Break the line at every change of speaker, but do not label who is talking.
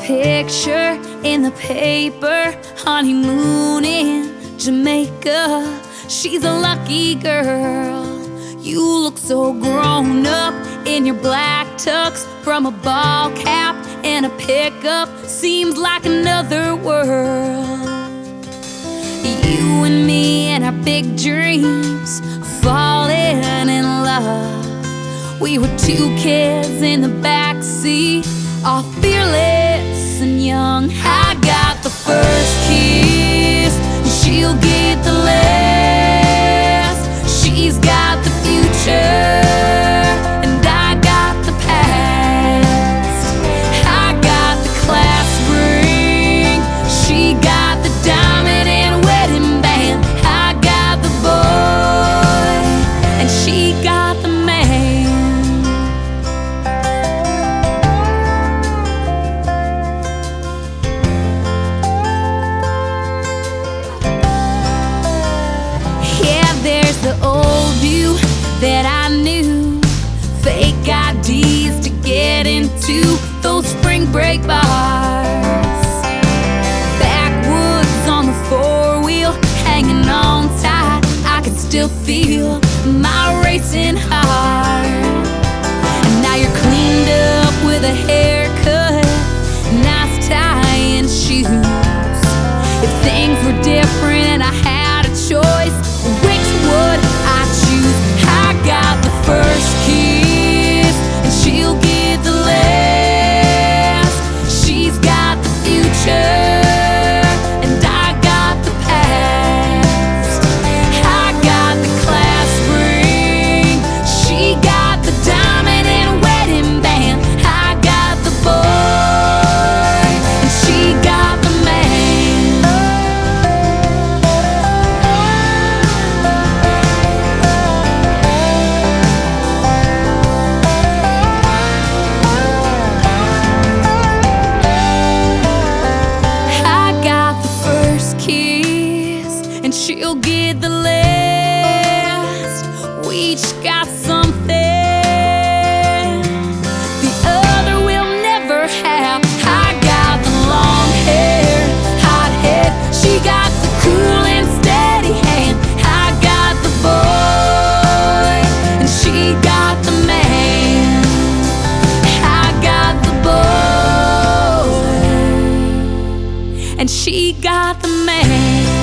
picture in the paper, honeymoon in Jamaica. She's a lucky girl. You look so grown up in your black tux, from a ball cap and a pickup. Seems like another world. You and me and our big dreams, falling in love. We were two kids in the backseat, all fearless and young. I got the first kiss, and she'll get the last. She's got the future, and I got the past. I got the class ring, she got the diamond and wedding band. I got the boy, and she got the man. Yeah, there's the old you that I knew, fake IDs to get into those spring break bars. Backwoods on the four-wheel, hanging on tight. I can still feel my racing heart. And now you're cleaned up with a haircut, nice tie and shoes. If things were different and I had a choice, which would I choose? I got the first kiss, and she'll get the last. She's got the future, and I got the past. I got the class ring, she got the diamond and wedding band. I got the boy, and she got the man. I got the first kiss, and she'll get the last. We each got something the other will never have. I got the long hair, hot head, she got the cool and steady hand. I got the boy, and she got the man. I got the boy, and she got the man.